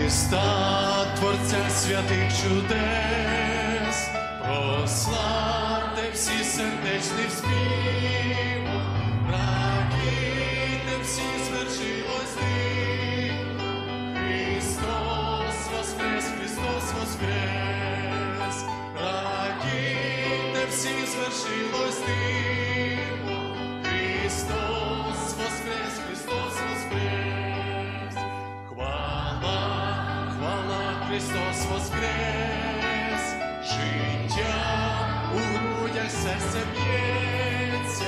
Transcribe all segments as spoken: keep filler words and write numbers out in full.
Христа, Творця святих чудес, прославте всі сердечним співом, радійте всі, звершилось диво. Христос воскрес, Христос воскрес, радійте всі, звершилось диво. Христос воскрес, Христос воскрес, хвала, хвала, Христос воскрес, життя у грудях серце б'ється,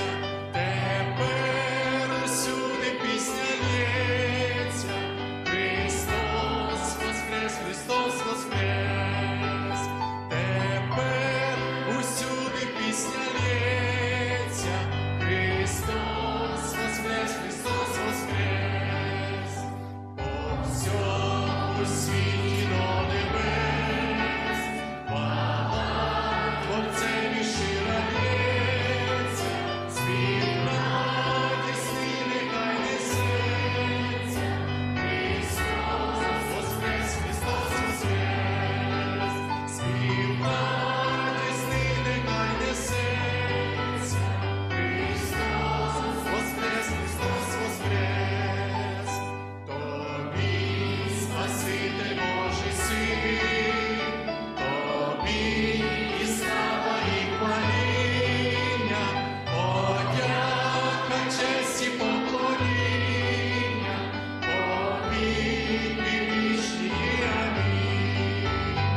тепер усюди пісня лється. Христос воскрес, Христос воскрес, тепер усюди пісня лється. Христос воскрес, Христос воскрес, по всьому світі до небес, хвала Творцеві щира лється, спів радісний нехай несеться. Христос воскрес, Христос воскрес, спів радісний нехай несеться. Христос воскрес, Христос воскрес, тобі, Спаситель Божий Син, тобі і слава, і хваління, подяка, честь і поклоніння, повіки вічні. Амінь.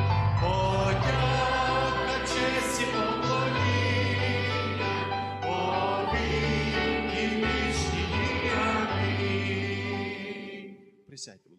Подяка, честь і поклоніння, повіки вічні. Амінь. Присядьте.